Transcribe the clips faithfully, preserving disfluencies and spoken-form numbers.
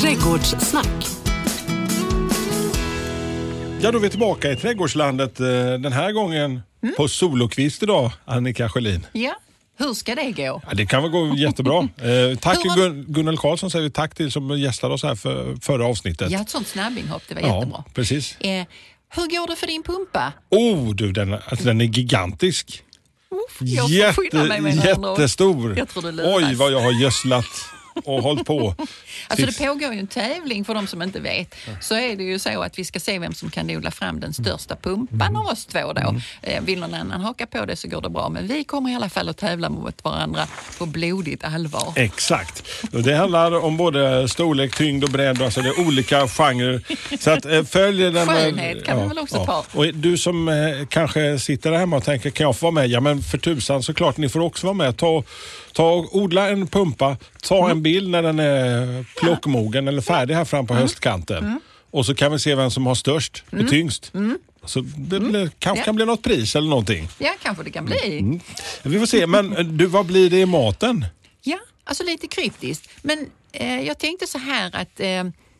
Trädgårdssnack. Ja, då är vi tillbaka i trädgårdslandet den här gången mm. på solokvist idag, Annika Sjölin. Ja, hur ska det gå? Ja, det kan väl gå jättebra. Eh, tack till Gun- Gunnel Karlsson säger vi tack till som gästade oss här för förra avsnittet. Ja, ett sånt snabbinhopp, det var ja, jättebra. Precis. Eh, hur går det för din pumpa? Oh, du, den, alltså, den är gigantisk. Uff, jag Jätte, mig med jättestor. Jag tror det Oj, vad jag har gödslat och hållit på. Alltså det pågår ju en tävling för de som inte vet. Så är det ju så att vi ska se vem som kan odla fram den största pumpan av oss två då. Mm. Vill någon annan haka på det så går det bra. Men vi kommer i alla fall att tävla mot varandra på blodigt allvar. Exakt. Och det handlar om både storlek, tyngd och bredd. Alltså det är olika genrer. Så att äh, följ den. Skönhet kan ja, vi väl också ja. ta. Och du som äh, kanske sitter där hemma och tänker, kan jag få vara med? Ja, men för tusan såklart, ni får också vara med. Ta, ta och odla en pumpa. Ta mm. en bild när den är plockmogen eller färdig här fram på mm. höstkanten. Mm. Och så kan vi se vem som har störst och mm. tyngst. Mm. Så det mm. kanske ja. kan bli något pris eller någonting. Ja, kanske det kan bli. Mm. Vi får se, men du, vad blir det i maten? Ja, alltså lite kryptiskt. Men eh, jag tänkte så här att eh,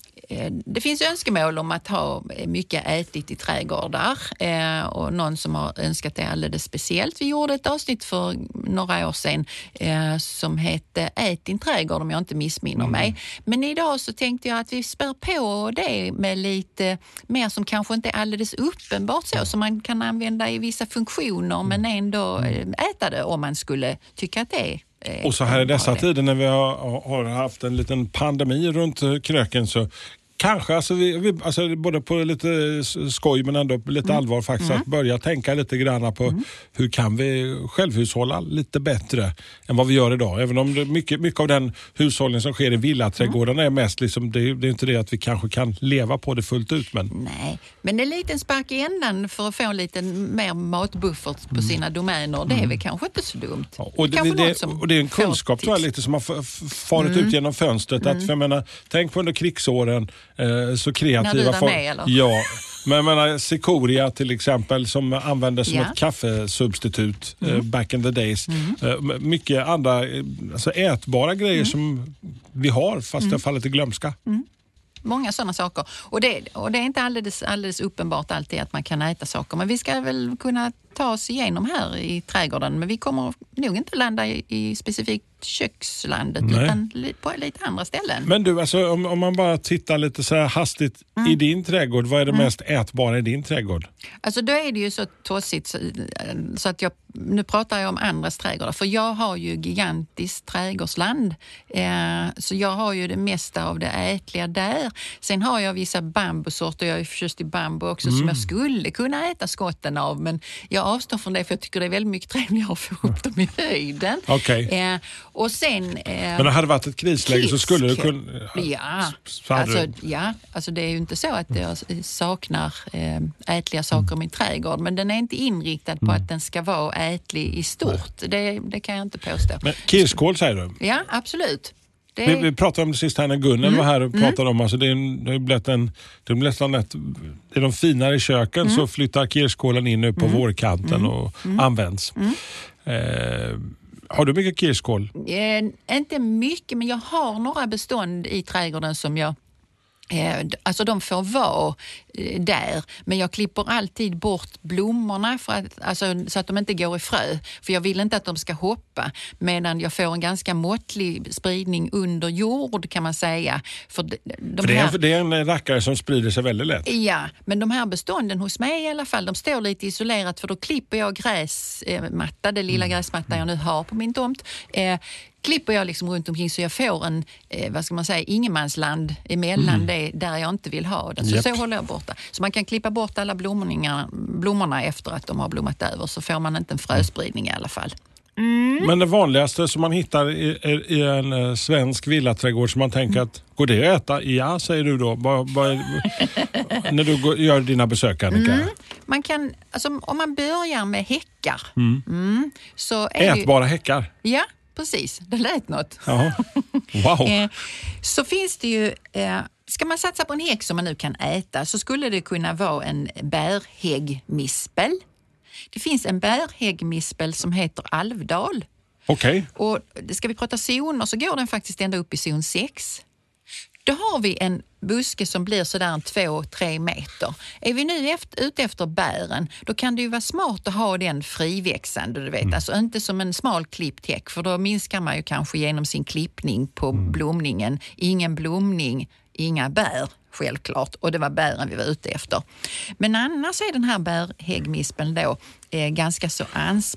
det finns önskemål om att ha mycket ätligt i trädgårdar eh, och någon som har önskat det alldeles speciellt. Vi gjorde ett avsnitt för några år sedan eh, som hette Ät din trädgård om jag inte missminner mm. mig. Men idag så tänkte jag att vi spär på det med lite mer som kanske inte är alldeles uppenbart så som man kan använda i vissa funktioner men ändå äta det om man skulle tycka att det är. Och så här i dessa tider när vi har, har haft en liten pandemi runt kröken så kanske, alltså, vi, vi, alltså både på lite skoj men ändå lite mm. allvar faktiskt mm. att börja tänka lite grann på mm. hur kan vi självhushålla lite bättre än vad vi gör idag. Även om det, mycket, mycket av den hushållning som sker i villaträdgårdarna mm. är mest liksom, det, det är inte det att vi kanske kan leva på det fullt ut. Men... Nej, men en liten spark i ändan för att få en liten mer matbuffert på sina domäner, det är väl kanske inte så dumt. Ja, och, det, det, det, och det är en kunskap tror jag, lite som har farit mm. ut genom fönstret. Mm. Att, för jag menar, tänk på under krigsåren eh, så kreativa... När du var med, eller? Ja, men jag menar Cicoria till exempel som användes som ja. ett kaffesubstitut mm. eh, back in the days. Mm. Eh, mycket andra alltså ätbara grejer mm. som vi har fast mm. det har fallit i glömska. Mm. Många sådana saker. Och det, och det är inte alldeles, alldeles uppenbart alltid att man kan äta saker. Men vi ska väl kunna ta oss igenom här i trädgården. Men vi kommer nog inte landa i, i specifikt kökslandet Nej. utan på lite andra ställen. Men du, alltså, om, om man bara tittar lite så här hastigt mm. i din trädgård, vad är det mm. mest ätbara i din trädgård? Alltså då är det ju så tossigt så, så att jag, nu pratar jag om andras trädgårdar. För jag har ju gigantiskt trädgårdsland. Eh, så jag har ju det mesta av det ätliga där. Sen har jag vissa bambusorter, jag är förtjust i bambu också mm. som jag skulle kunna äta skotten av. Men jag avstår från det för jag tycker det är väldigt mycket trevligare att få upp dem i höjden. Okej. Okay. Eh, och sen... Eh, men det hade varit ett krisläge kisk. så skulle du kunna... Ja, alltså, ja, alltså det är ju inte så att jag saknar eh, ätliga saker mm. i min trädgård. Men den är inte inriktad på mm. att den ska vara ätlig i stort. Det, det kan jag inte påstå. Men kirskål säger du? Ja, absolut. Det... Vi, vi pratade om det sist här när Gunnel mm. var här och pratade mm. om alltså det är, det är blivit en det är nästan ett i de finare köken mm. så flyttar kirskålen in nu på mm. vårkanten mm. och mm. används. Mm. Eh, har du mycket kirskål? Eh, inte mycket, men jag har några bestånd i trädgården som jag Eh, alltså de får vara eh, där, men jag klipper alltid bort blommorna för att, alltså, så att de inte går i frö, för jag vill inte att de ska hoppa, medan jag får en ganska måttlig spridning under jord kan man säga. För, de, de för det, är, här, det är en rackare som sprider sig väldigt lätt. Ja, men de här bestånden hos mig i alla fall, de står lite isolerat för då klipper jag gräsmatta, det lilla mm. gräsmatta jag nu har på min tomt. Eh, klipper jag liksom runt omkring så jag får en, eh, vad ska man säga, ingenmansland emellan mm. det där jag inte vill ha den. Så, yep. så håller jag borta. Så man kan klippa bort alla blommorna efter att de har blommat över, så får man inte en fröspridning i alla fall. Mm. Men det vanligaste som man hittar i, i en uh, svensk villaträdgård som man tänker att, går det att äta? Ja, säger du då. Ba, ba, när du går, gör dina besök, Annika. Mm. Man kan, alltså, om man börjar med häckar. Mm. Mm, så är Ätbara ju, häckar? Ja, precis. Det lät något. Ja. Wow. eh, så finns det ju... Eh, ska man satsa på en häck som man nu kan äta så skulle det kunna vara en bärhäggmispel. Det finns en bärhäggmispel som heter Alvdal. Okej. Okay. Och ska vi prata zoner så går den faktiskt ända upp i zon sex. Då har vi en buske som blir sådär två, tre meter. Är vi nu efter, ute efter bären, då kan det ju vara smart att ha den friväxande, du vet. Mm. Alltså inte som en smal klipptäck, för då minskar man ju kanske genom sin klippning på mm. blomningen. Ingen blomning, inga bär, självklart. Och det var bären vi var ute efter. Men annars är den här bärhäggmispen då eh, ganska så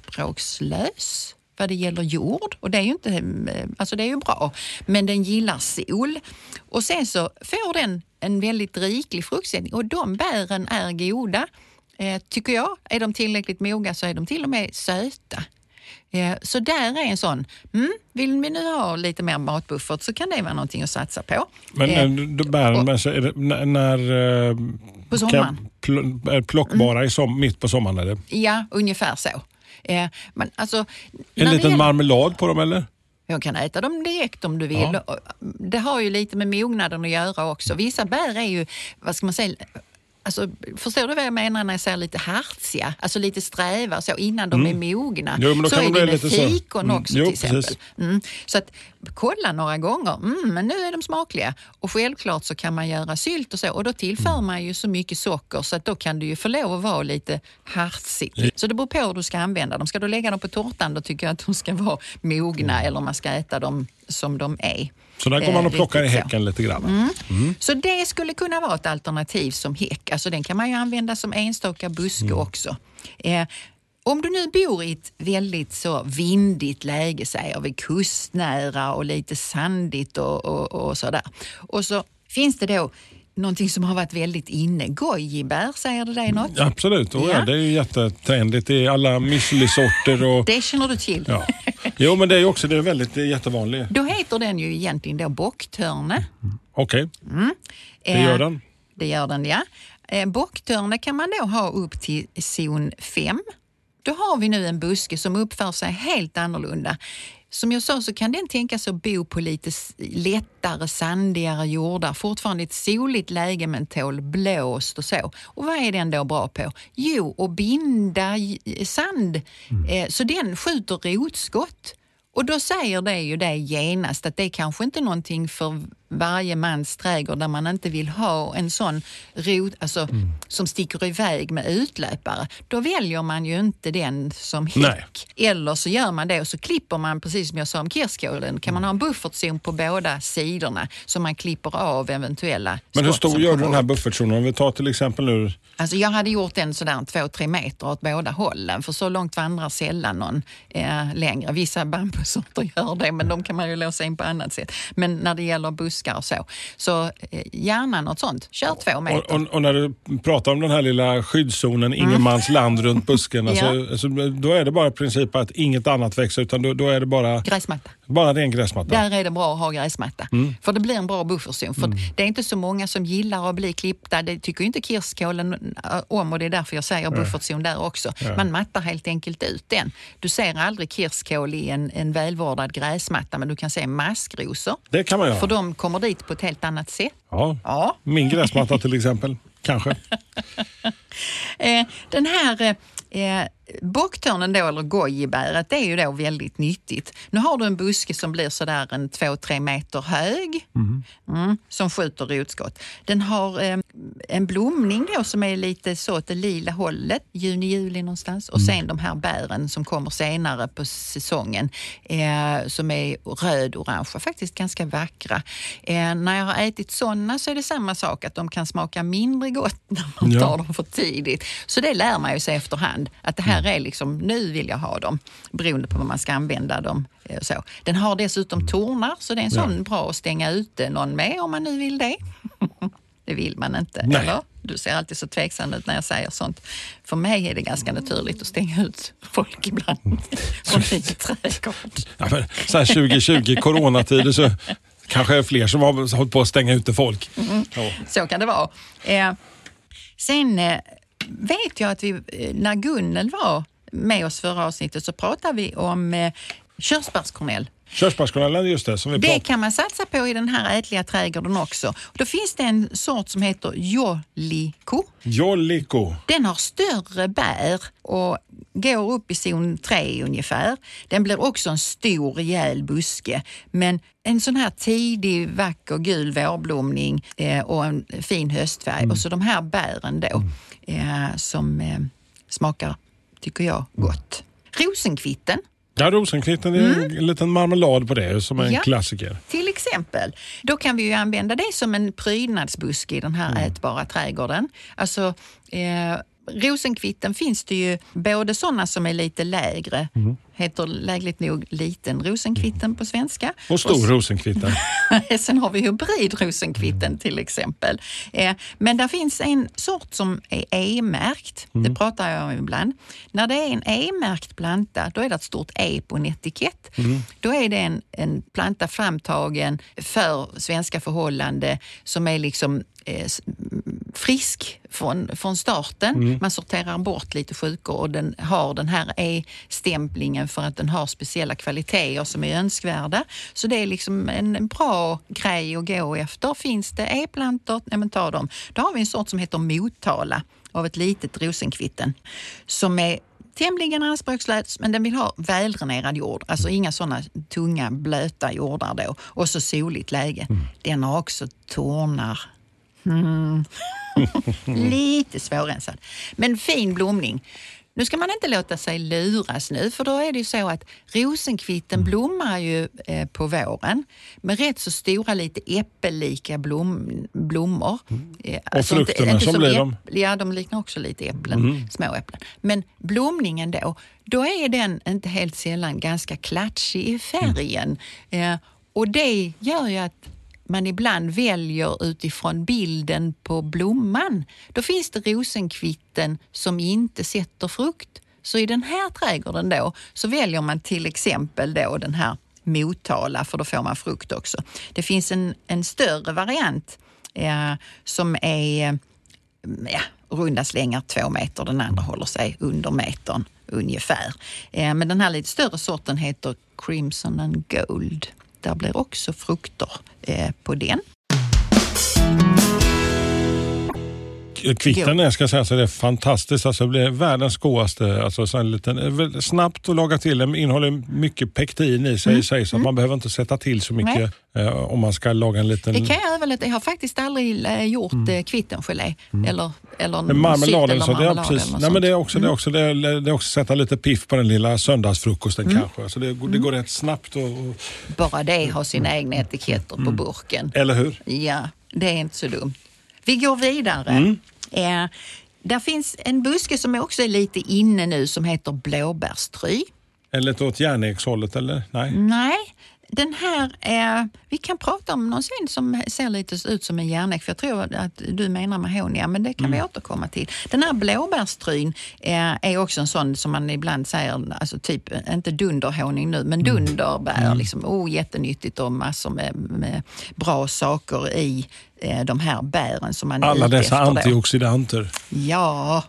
anspråkslös vad det gäller jord, och det är ju inte, alltså det är ju bra, men den gillar sol. Och sen så får den en väldigt riklig fruktsättning, och de bären är goda, eh, tycker jag. Är de tillräckligt moga så är de till och med söta. Eh, så där är en sån, mm, vill vi nu ha lite mer matbuffert så kan det vara någonting att satsa på. Men eh, bären, och, men så är det, när, när på sommaren. Pl- är plockbara mm. i som, mitt på sommaren, är det? Ja, ungefär så. Eh, men alltså, en liten gäller, marmelad på dem, eller? Jag kan äta dem direkt om du vill. Ja. Det har ju lite med mognaden att göra också. Vissa bär är ju, vad ska man säga, alltså, förstår du vad jag menar när jag säger lite hartsiga? Alltså lite sträva så innan de mm. är mogna. Jo, så är det med fikon mm. också mm. till jo, exempel. Mm. Så att kolla några gånger, mm, men nu är de smakliga. Och självklart så kan man göra sylt och så. Och då tillför mm. man ju så mycket socker så att då kan du ju få lov att vara lite hartsigt. Mm. Så det beror på hur du ska använda dem. Ska du lägga dem på tårtan, då tycker jag att de ska vara mogna mm. eller man ska äta dem som de är. Så där kommer man att plocka i häcken så. Lite grann. Mm. Mm. Så det skulle kunna vara ett alternativ som häck. Alltså den kan man ju använda som enstaka buske mm. också. Eh, om du nu bor i ett väldigt så vindigt läge, säger vi, kustnära och lite sandigt och, och, och sådär. Och så finns det då någonting som har varit väldigt inne. Gojibär, säger det dig något? Absolut, oh, ja. Ja, det är ju jättetrendigt i alla müslisorter. Och det känner du till. Ja. Jo, men det är ju också det är väldigt det är jättevanligt. Då heter den ju egentligen då bocktörne. Mm. Okej, okay. mm. det gör den. Det gör den, ja. Eh, bocktörne kan man då ha upp till zon fem. Då har vi nu en buske som uppför sig helt annorlunda. Som jag sa så kan den tänka sig att bo på lite lättare, sandigare jordar. Fortfarande ett soligt läge men tål blåst och så. Och vad är den då bra på? Jo, att binda sand. Mm. Så den skjuter rotskott. Och då säger det ju det genast att det är kanske inte någonting för varje mans trädgård där man inte vill ha en sån rot, alltså, mm. som sticker iväg med utlöpare. Då väljer man ju inte den som häck. Nej. Eller så gör man det och så klipper man, precis som jag sa om kirskålen, kan man ha en buffertzon på båda sidorna så man klipper av eventuella. Men hur stor gör du den här buffertzonen? Om vi tar till exempel nu... Alltså jag hade gjort en sådär två, tre meter åt båda hållen, för så långt vandrar sällan någon eh, längre. Vissa bambusorter gör det, men de kan man ju låsa in på annat sätt. Men när det gäller buskar och så, så eh, gärna något sånt. Kör två meter. Och, och, och när du pratar om den här lilla skyddszonen, mm. ingenmans land runt busken, alltså, ja. alltså, då är det bara i princip att inget annat växer, utan då, då är det bara... Gräsmatta. Bara ren gräsmatta. Där är det bra att ha gräsmatta. Mm. För det blir en bra buffertzon. För mm. det är inte så många som gillar att bli klippta. Det tycker inte kirskålen om, och det är därför jag säger buffertzon där också. Ja. Man mattar helt enkelt ut den. Du ser aldrig kirskål i en, en välvårdad gräsmatta, men du kan se maskrosor. Det kan man göra. För de kommer dit på ett helt annat sätt. Ja, ja. Min gräsmatta till exempel. Kanske. eh, den här... Eh, bocktörnen då, eller gojibäret, det är ju då väldigt nyttigt. Nu har du en buske som blir sådär en två, tre meter hög mm. Mm, som skjuter rotskott. Den har eh, en blomning då som är lite så åt det lila hållet, juni, juli någonstans. Och sen de här bären som kommer senare på säsongen eh, som är röd-orange, faktiskt ganska vackra. Eh, när jag har ätit sådana så är det samma sak, att de kan smaka mindre gott när man ja. tar dem för tidigt. Så det lär man ju sig efterhand, att det här är liksom, nu vill jag ha dem, beroende på vad man ska använda dem. Så. Den har dessutom tornar, så det är en sån ja. bra att stänga ute någon med om man nu vill det. Det vill man inte, Nej. eller? Du ser alltid så tveksam ut när jag säger sånt. För mig är det ganska naturligt att stänga ut folk ibland från min trädgård. Ja, men så här tjugo tjugo, coronatider, så kanske är fler som har hållit på att stänga ute folk. Mm. Ja. Så kan det vara. Eh, sen eh, vet jag att vi, när Gunnel var med oss förra avsnittet, så pratade vi om eh, Körsbärskornell. Körsbärskornellen, just det. Som vi det pratar. kan man satsa på i den här ätliga trädgården också. Då finns det en sort som heter Jolliko. Jolliko. Den har större bär och går upp i zon tre ungefär. Den blir också en stor rejäl buske. Men en sån här tidig, vacker gul vårblomning eh, och en fin höstfärg. Mm. Och så de här bären då eh, som eh, smakar, tycker jag, gott. Rosenkvitten. Ja, rosenkvitten är mm. en liten marmelad på det som är en ja, klassiker. Till exempel. Då kan vi ju använda det som en prydnadsbuske i den här mm. ätbara trädgården. Alltså, eh, rosenkvitten finns det ju både sådana som är lite lägre, mm. heter lägligt nog liten rosenkvitten på svenska. Och stor och rosenkvitten. Sen har vi hybridrosenkvitten till exempel. Eh, men där finns en sort som är E-märkt. Mm. Det pratar jag om ibland. När det är en E-märkt planta, då är det ett stort E på en etikett. Mm. Då är det en, en planta framtagen för svenska förhållanden som är liksom eh, frisk från, från starten. Mm. Man sorterar bort lite sjukor och den har den här E-stämplingen för att den har speciella kvaliteter som är önskvärda. Så det är liksom en bra grej att gå efter. Finns det E-plantor, nej men ta dem. Då har vi en sort som heter Motala av ett litet rosenkvitten som är tämligen anspråkslös, men den vill ha väldränerad jord. Alltså inga sådana tunga, blöta jordar då. Och så soligt läge. Mm. Den har också tornar. Mm. Lite svårrensad. Men fin blomning. Nu ska man inte låta sig luras nu, för då är det ju så att rosenkvitten blommar ju eh, på våren med rätt så stora, lite äppellika blom, blommor. Mm. Eh, alltså och frukterna, inte, inte som blir äpp- de? Ja, de liknar också lite äpplen, mm. små äpplen. Men blomningen då, då är den inte helt sällan ganska klatschig i färgen. Mm. Eh, och det gör ju att man ibland väljer utifrån bilden på blomman. Då finns det rosenkvitten som inte sätter frukt. Så i den här trädgården då så väljer man till exempel då den här Motala, för då får man frukt också. Det finns en, en större variant eh, som är ja, runda slängar två meter. Den andra håller sig under metern ungefär. Eh, men den här lite större sorten heter Crimson and Gold. Där blir också frukter eh, på den. Kvitten är, ska jag säga, så det är fantastiskt. Alltså det blir världens godaste. Alltså så en liten, snabbt att laga till. Den innehåller mycket pektin i sig, mm. sig så att mm. man behöver inte sätta till så mycket eh, om man ska laga en liten... Det kan jag överlätta. Jag har faktiskt aldrig eh, gjort mm. kvittengelé mm. eller eller men marmeladen så det är precis. Nej, men det är också mm. det är också det är, det är också sätta lite piff på den lilla söndagsfrukosten mm. kanske. Alltså det, det går mm. rätt snabbt och, och bara det har sina egna etiketter på mm. burken. Eller hur? Ja, det är inte så dumt. Vi går vidare. Mm. Eh, där finns en buske som också är lite inne nu som heter blåbärstry. Eller åt järnekshållet, eller? Nej. Nej, den här är... Vi kan prata om någon sen som ser lite ut som en järnek, för jag tror att du menar mahonia, men det kan mm. vi återkomma till. Den här blåbärstryn är, är också en sån som man ibland säger, alltså typ, inte dunderhonung nu, men dunderbär. Mm. Liksom, oh, jättenyttigt och massor med, med bra saker i de här bären som man är alla dessa efter antioxidanter. Då. Ja,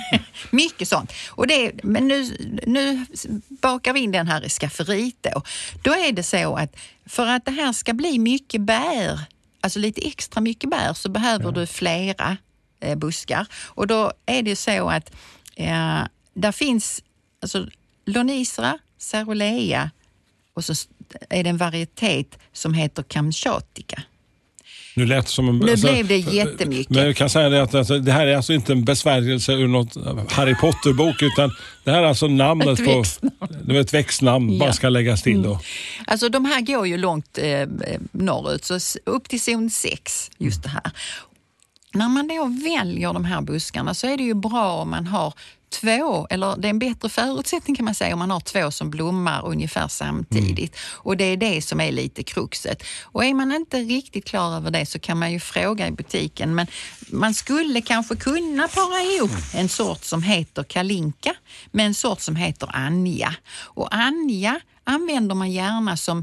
mycket sånt. Och det, men nu, nu bakar vi in den här i skafferiet då. Då är det så att för att det här ska bli mycket bär, alltså lite extra mycket bär, så behöver ja. du flera eh, buskar. Och då är det så att eh, där finns alltså Lonicera, Cerulea och så är det en varietet som heter Kamchatka. Nu lät som en, nu alltså, blev det jättemycket. Men jag kan säga det att alltså, det här är alltså inte en besvärjelse ur något Harry Potter-bok, utan det här är alltså namnet ett på det är ett växtnamn, ja. bara ska läggas till då. Mm. Alltså de här går ju långt eh, norrut, så upp till zon sex, just det här. När man då väljer de här buskarna så är det ju bra om man har två, eller det är en bättre förutsättning kan man säga om man har två som blommar ungefär samtidigt. Mm. Och det är det som är lite kruxet. Och är man inte riktigt klar över det så kan man ju fråga i butiken. Men man skulle kanske kunna para ihop en sort som heter Kalinka med en sort som heter Anja. Och Anja använder man gärna som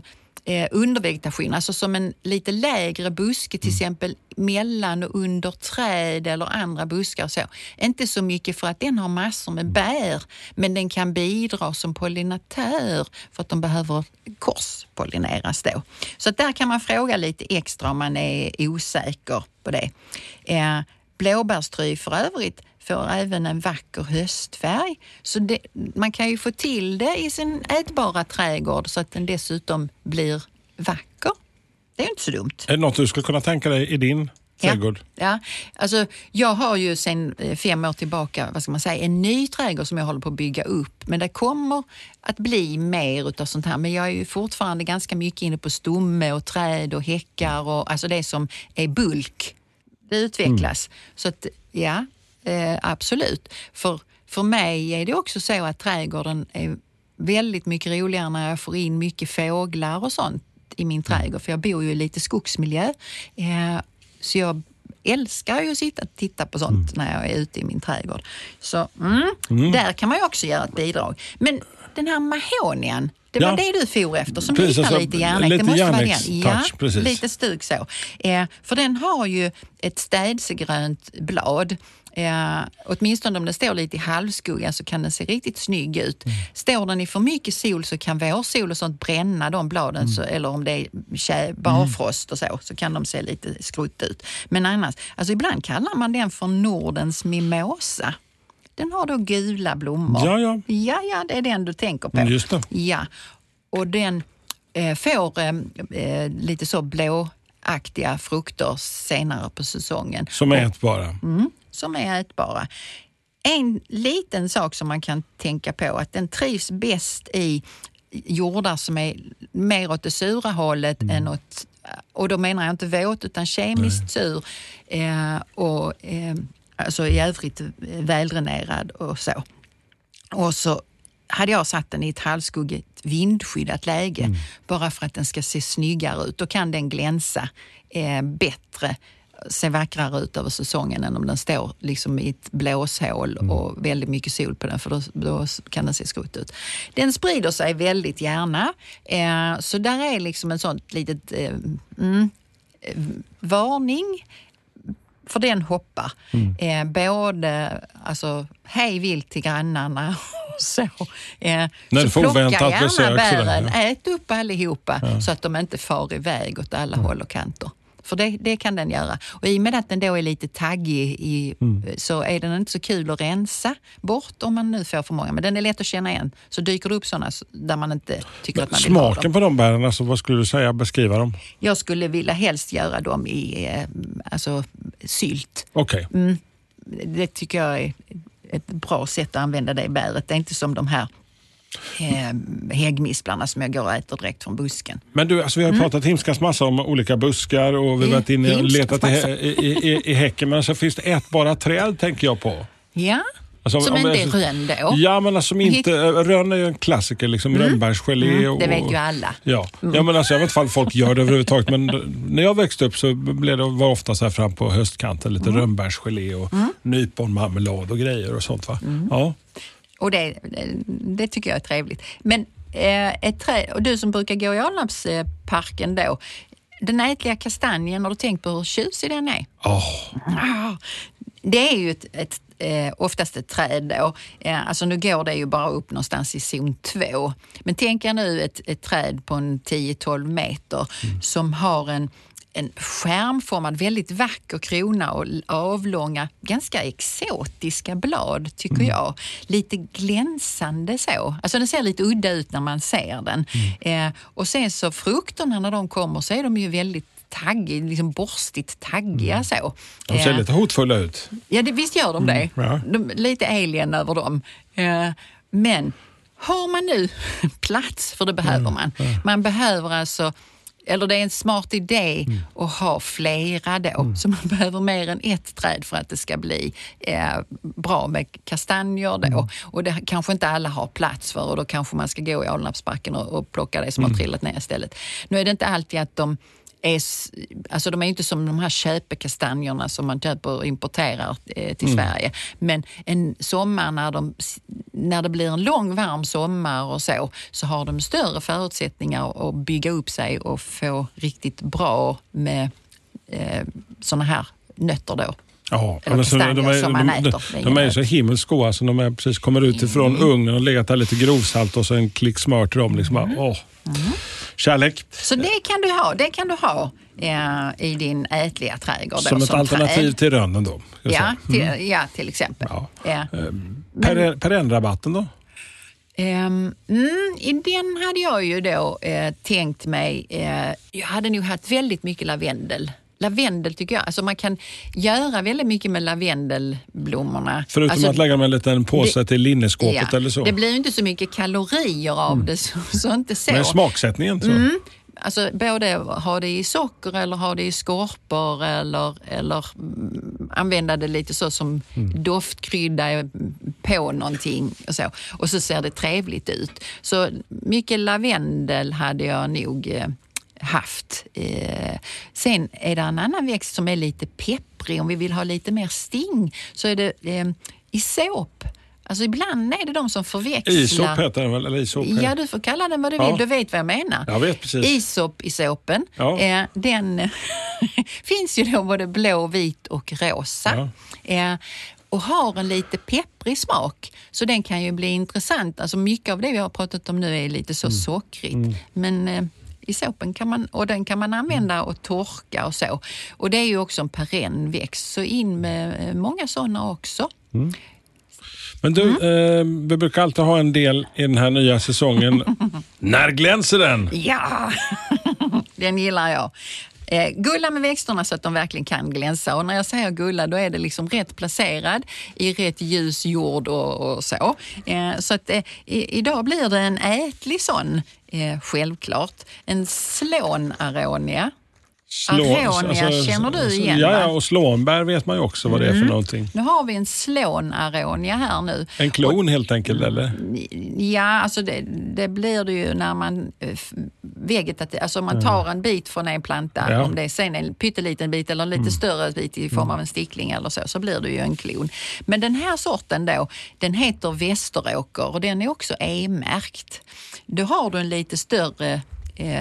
eh, undervegetation, alltså som en lite lägre buske till exempel mellan och under träd eller andra buskar och så. Inte så mycket för att den har massor med bär, men den kan bidra som pollinatör för att de behöver korspollineras då. Så att där kan man fråga lite extra om man är osäker på det. Eh, blåbärstry för övrigt får även en vacker höstfärg. Så det, man kan ju få till det i sin ätbara trädgård så att den dessutom blir vacker. Det är inte så dumt. Är det något du skulle kunna tänka dig i din trädgård? Ja, ja. Alltså, jag har ju sedan fem år tillbaka, vad ska man säga, en ny trädgård som jag håller på att bygga upp. Men det kommer att bli mer utav sånt här. Men jag är ju fortfarande ganska mycket inne på stomme och träd och häckar och alltså det som är bulk. Det utvecklas. Mm. Så att, ja, eh, absolut. För, för mig är det också så att trädgården är väldigt mycket roligare när jag får in mycket fåglar och sånt i min trädgård. För jag bor ju i lite skogsmiljö. Eh, så jag älskar ju att sitta och titta på sånt mm. när jag är ute i min trädgård. Så mm, mm. där kan man ju också göra ett bidrag. Men den här mahonian, det var ja. det du for efter som precis, liknar alltså, lite järnäck. Lite det måste vara den. Ja, touch, lite stug så. Eh, för den har ju ett städsegrönt blad. Eh, åtminstone om den står lite i halvskugga så kan den se riktigt snygg ut. Mm. Står den i för mycket sol så kan vårsol och sånt bränna de bladen. Mm. Så, eller om det är kä- barfrost och så, så kan de se lite skrutt ut. Men annars, alltså ibland kallar man den för Nordens mimosa. Den har då gula blommor. Ja, ja. Ja, ja, det är den du tänker på. Just det. Ja, och den eh, får eh, lite så blåaktiga frukter senare på säsongen. Som är ätbara. Mm, som är ätbara. En liten sak som man kan tänka på, att den trivs bäst i jordar som är mer åt det sura hållet mm. än åt, och då menar jag inte våt utan kemiskt Nej. sur eh, och eh, alltså i övrigt väldränerad och så. Och så hade jag satt den i ett halvskuggigt vindskyddat läge mm. bara för att den ska se snyggare ut. Då kan den glänsa eh, bättre, se vackrare ut över säsongen än om den står liksom i ett blåshål mm. och väldigt mycket sol på den, för då, då kan den se skrutt ut. Den sprider sig väldigt gärna, eh, så där är liksom en sån litet eh, mm, varning. För den hoppar. Mm. Eh, både alltså, hej vilt till grannarna och så. Eh, så plocka gärna besök, bären, ja. ät upp allihopa ja. så att de inte far iväg åt alla mm. håll och kanter. För det, det kan den göra. Och i och med att den då är lite taggig i, mm. så är den inte så kul att rensa bort om man nu får för många. Men den är lätt att känna igen. Så dyker det upp sådana där man inte tycker Men att man vill ha dem. Smaken på de bären, alltså, vad skulle du säga, beskriva dem? Jag skulle vilja helst göra dem i eh, alltså, sylt. Okej. Okay. Mm, det tycker jag är ett bra sätt att använda det bäret. Det är inte som de här Eh, häggmisplarna som jag går och äter direkt från busken. Men du, alltså vi har mm. pratat himskans massa om olika buskar och vi har varit inne och letat i, i, i, i häcken, men så finns det ett bara träd tänker jag på. Ja, alltså, som inte är rönn då. Ja, men alltså inte, rönn är ju en klassiker, liksom mm. rönnbärsgelé. Mm, och, det vet ju alla. Ja, mm. ja men alltså jag vet inte om folk gör det överhuvudtaget, men när jag växte upp så blev det var ofta så här fram på höstkanten lite mm. rönnbärsgelé och mm. nyponmarmelad och grejer och sånt va? Mm. Ja. Och det, det tycker jag är trevligt. Men eh, ett träd, och du som brukar gå i Alnarpsparken då, den ätliga kastanjen, har du tänkt på hur tjusig den är? Oh. Det är ju ett, ett, eh, oftast ett träd då. Eh, alltså nu går det ju bara upp någonstans i zon två. Men tänk er nu ett, ett träd på en tio till tolv meter mm. som har en en skärmformad, väldigt vacker krona och avlånga, ganska exotiska blad tycker mm. jag. Lite glänsande så. Alltså den ser lite udda ut när man ser den. Mm. Eh, och sen så frukterna när de kommer så är de ju väldigt taggiga, liksom borstigt taggiga mm. så. De ser eh, lite hotfulla ut. Ja, det, visst gör de det. Mm. Ja. De, lite alien över dem. Eh, men har man nu plats, för det behöver mm. man. Mm. Man behöver alltså eller det är en smart idé mm. att ha flera då. Mm. Så man behöver mer än ett träd för att det ska bli eh, bra med kastanjer då. Mm. Och det kanske inte alla har plats för, och då kanske man ska gå i Alnarpsparken och, och plocka det som mm. har trillat ner istället. Nu är det inte alltid att de är, alltså de är inte som de här köpekastanjerna som man köper och importerar eh, till mm. Sverige. Men en sommar när, de, när det blir en lång varm sommar och så, så har de större förutsättningar att bygga upp sig och få riktigt bra med eh, såna här nötter då. Ja, men så, de är, de, de, de är så himmelskt alltså, de är precis kommer ut ifrån mm. ugnen och legat där lite grovsalt och så en klick smör till dem. Liksom, mm. åh, mm. Kärlek. Så det kan du ha, det kan du ha ja, i din ätliga trädgård. Som då, ett som alternativ träd. Till rönnen då? Ja till, mm. ja, till exempel. Ja. Ja. Per, perennrabatten då? Um, mm, I den hade jag ju då eh, tänkt mig, eh, jag hade nog haft väldigt mycket lavendel. Lavendel tycker jag, alltså man kan göra väldigt mycket med lavendelblommorna. Förutom alltså, att lägga med en liten påse det, till linneskåpet ja, eller så. Det blir ju inte så mycket kalorier av mm. det, så, så inte så. Men smaksättningen så. Mm. Alltså både ha det i socker eller ha det i skorpor eller, eller mm, använda det lite så som mm. doftkrydda på någonting och så. Och så ser det trevligt ut. Så mycket lavendel hade jag nog eh, haft. Eh, sen är det en annan växt som är lite pepprig. Om vi vill ha lite mer sting så är det eh, isop. Alltså ibland är det de som förväxlar. Isop heter den väl? Eller isop? Ja, du får kalla den vad du ja. vill. Du vet vad jag menar. Jag vet precis. Isop i såpen. Ja. Eh, den finns ju då både blå, vit och rosa. Ja. Eh, och har en lite pepprig smak. Så den kan ju bli intressant. Alltså mycket av det vi har pratat om nu är lite så mm. sockrigt. Mm. Men eh, i såpen kan man, och den kan man använda och torka och så. Och det är ju också en perennväxt. Så in med många sådana också. Mm. Men du, mm. eh, vi brukar alltid ha en del i den här nya säsongen. När glänser den? Ja, den gillar jag. Eh, gulla med växterna så att de verkligen kan glänsa. Och när jag säger gulla då är det liksom rätt placerad i rätt ljus jord och, och så. Eh, så att eh, i, idag blir det en ätlig sån, eh, självklart. En slånaronia. Slå, Aronia alltså, känner du igen, ja, ja, och slånbär vet man ju också vad det är för mm. någonting. Nu har vi en slånaronia här nu. En klon och, helt enkelt, eller? Ja, alltså det, det blir det ju när man vegetativ, alltså man tar en bit från en planta, ja. Om det är sen en pytteliten bit eller en lite mm. större bit i form mm. av en stickling eller så, så blir det ju en klon. Men den här sorten då, den heter Västeråker och den är också E-märkt. Då har du en lite större eh,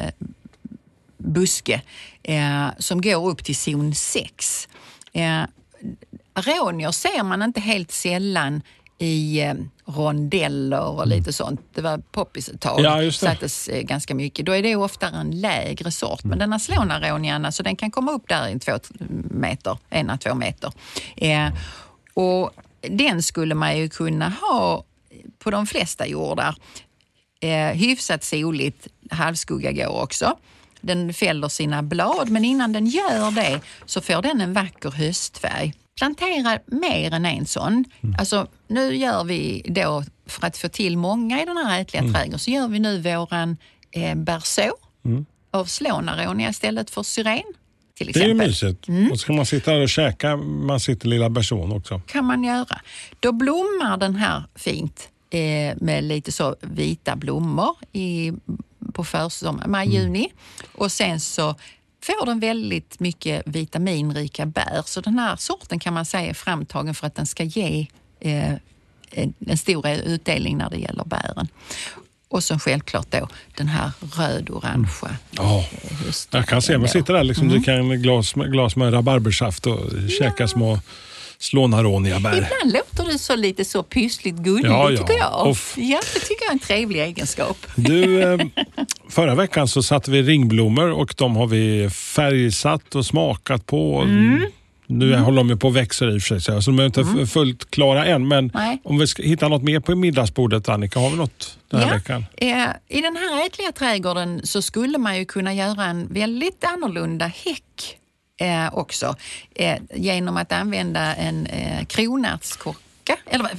buske eh, som går upp till zon sex. Eh, aronier ser man inte helt sällan i eh, rondeller och lite sånt. Det var poppis ett tag. Ja, just det. Sattes eh, ganska mycket. Då är det ofta en lägre sort. Men den här slånaronian, så den kan komma upp där i två meter, en à två meter. Eh, och den skulle man ju kunna ha på de flesta jordar. Eh, hyfsat soligt, halvskugga går också. Den fäller sina blad, men innan den gör det så får den en vacker höstfärg. Plantera mer än en sån. Mm. Alltså, nu gör vi då, för att få till många i den här ätliga mm. trädgården, så gör vi nu våran eh, berså mm. av slånaronia istället för syren. Till exempel. Det är ju mysigt. Mm. Och så kan man sitta och käka, man sitter lilla bersån också. Kan man göra. Då blommar den här fint eh, med lite så vita blommor i på försommar, maj, juni. Mm. Och sen så får den väldigt mycket vitaminrika bär. Så den här sorten kan man säga är framtagen för att den ska ge eh, en, en stor utdelning när det gäller bären. Och så självklart då den här röd-orangea. Ja, jag kan se, man sitter där liksom, mm. du kan glas, glas med rabarbersaft och ja. käka små slånaronia-bär. Ibland låter du så lite så pyssligt gulligt, ja, ja. tycker jag. Off. Ja, det tycker jag är en trevlig egenskap. Du, eh, förra veckan så satte vi ringblommor och de har vi färgsatt och smakat på. Mm. Nu mm. håller de ju på och växer i och för sig, så de är inte mm. fullt klara än. Men Nej. om vi ska hitta något mer på middagsbordet, Annika, har vi något den här ja. veckan? Eh, I den här ätliga trädgården så skulle man ju kunna göra en väldigt annorlunda häck Eh, också eh, genom att använda en eh, kronärtskocka eller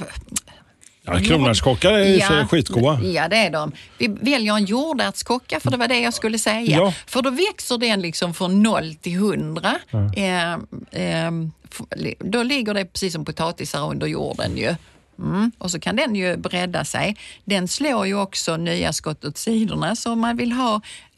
ja, kronärtskockar är ju ja, skitgoda. Ja, det är de. Vi väljer en jordärtskocka, för det var det jag skulle säga. Ja. För då växer den liksom från noll till hundra. Ja. Eh, eh, då ligger det precis som potatisar under jorden ju. Mm. Och så kan den ju bredda sig. Den slår ju också nya skott åt sidorna, så om man vill ha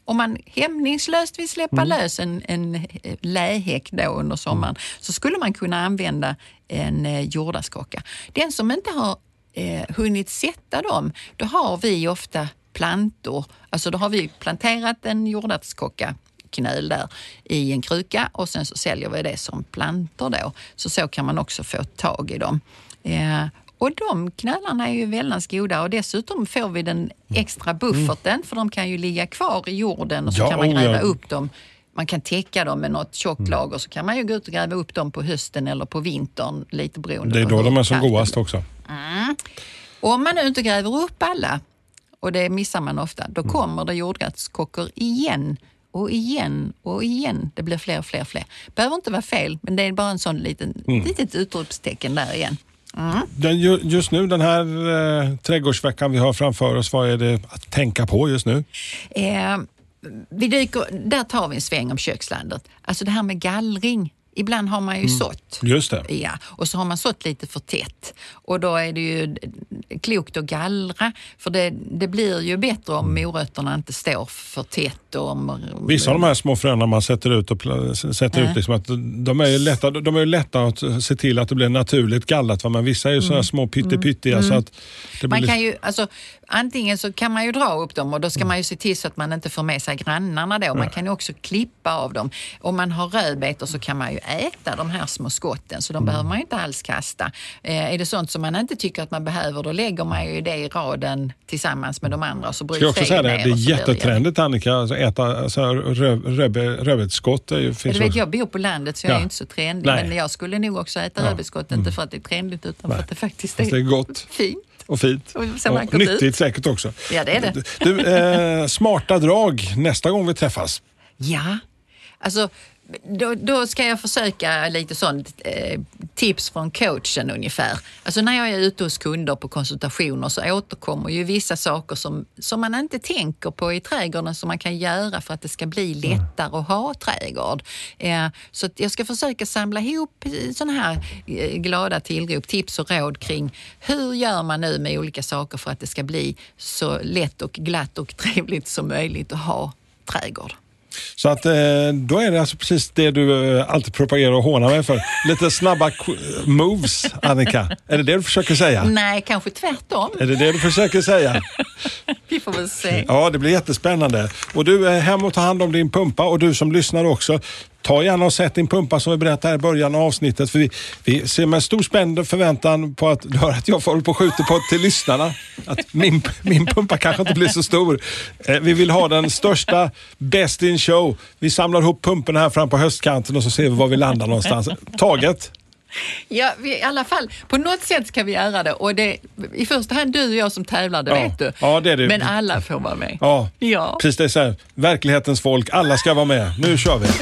om man hämningslöst vill släppa mm. lös en, en lähäck då under sommaren, mm. så skulle man kunna använda en eh, jordärtskocka. Den som inte har eh, hunnit sätta dem, då har vi ofta plantor. Alltså då har vi planterat en jordärtskocka knöl där i en kruka och sen så säljer vi det som plantor då. Så så kan man också få tag i dem. Eh, och de knölarna är ju väldigt goda och dessutom får vi den extra bufferten mm. för de kan ju ligga kvar i jorden och så ja, kan man gräva ja. upp dem. Man kan täcka dem med något tjockt lager, så kan man ju gå ut och gräva upp dem på hösten eller på vintern, lite beroende. Det är på då de är som godast också. Mm. Och om man nu inte gräver upp alla, och det missar man ofta, då mm. kommer det jordärtskockor igen och igen och igen. Det blir fler och fler och fler. Behöver inte vara fel, men det är bara en sån liten, mm. litet utropstecken där igen. Mm. Den, just nu, den här eh, trädgårdsveckan vi har framför oss, vad är det att tänka på just nu? Eh, vi dyker, där tar vi en sväng om kökslandet. Alltså det här med gallring. Ibland har man ju mm. sått. Just det. Ja, och så har man sått lite för tätt. Och då är det ju klokt att gallra. För det, det blir ju bättre om morötterna inte står för tätt. Och om, vissa av de här små fröna man sätter ut, och sätter äh. ut liksom att de är ju lätta, de är ju lätta att se till att det blir naturligt gallat. Men vissa är ju sådana mm. små pyttepyttiga mm. så att det man blir kan ju, alltså, antingen så kan man ju dra upp dem och då ska mm. man ju se till så att man inte får med sig grannarna då. Man Nej. kan ju också klippa av dem. Om man har rödbetor så kan man ju äta de här små skotten, så de mm. behöver man ju inte alls kasta. Eh, är det sånt som man inte tycker att man behöver, då lägger man ju det i raden tillsammans med de andra. Så ska jag också säga det, det är jättetrendigt, Annika, alltså äta alltså, rödbetsskott. Du vet, jag bor på landet så jag ja. är inte så trendig, Nej. men jag skulle nog också äta ja. rödbetsskott, inte mm. för att det är trendigt utan Nej. för att det faktiskt är, det är gott. fint. Och fint. Och, och nyttigt ut. Säkert också. Ja, det är det. Du, eh, smarta drag nästa gång vi träffas. Ja, alltså Då, då ska jag försöka lite sånt eh, tips från coachen ungefär. Alltså när jag är ute hos kunder på konsultationer så återkommer ju vissa saker som, som man inte tänker på i trädgården som man kan göra för att det ska bli lättare att ha trädgård. Eh, så att jag ska försöka samla ihop såna här eh, glada tillrop, tips och råd kring hur gör man nu med olika saker för att det ska bli så lätt och glatt och trevligt som möjligt att ha trädgård. Så att då är det alltså precis det du alltid propagerar och hånar mig för. Lite snabba moves, Annika. Är det det du försöker säga? Nej, kanske tvärtom. Är det det du försöker säga? Vi får väl se. Ja, det blir jättespännande. Och du är hem och tar hand om din pumpa, och du som lyssnar också. Ta gärna och sätt din pumpa som vi berättade här i början av avsnittet. För vi, vi ser med stor spänd förväntan på att höra att jag får på skjuta på till lyssnarna. Att min, min pumpa kanske inte blir så stor. Eh, vi vill ha den största best in show. Vi samlar ihop pumpen här fram på höstkanten och så ser vi var vi landar någonstans. Taget? Ja, vi, i alla fall. På något sätt ska vi göra det. Och det i första hand du och jag som tävlar, det ja. vet du. Ja, det är det. Men alla får vara med. Ja, ja. precis det är så här. Verklighetens folk, alla ska vara med. Nu kör vi.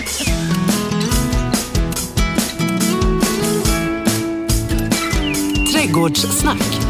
Trädgårdssnack.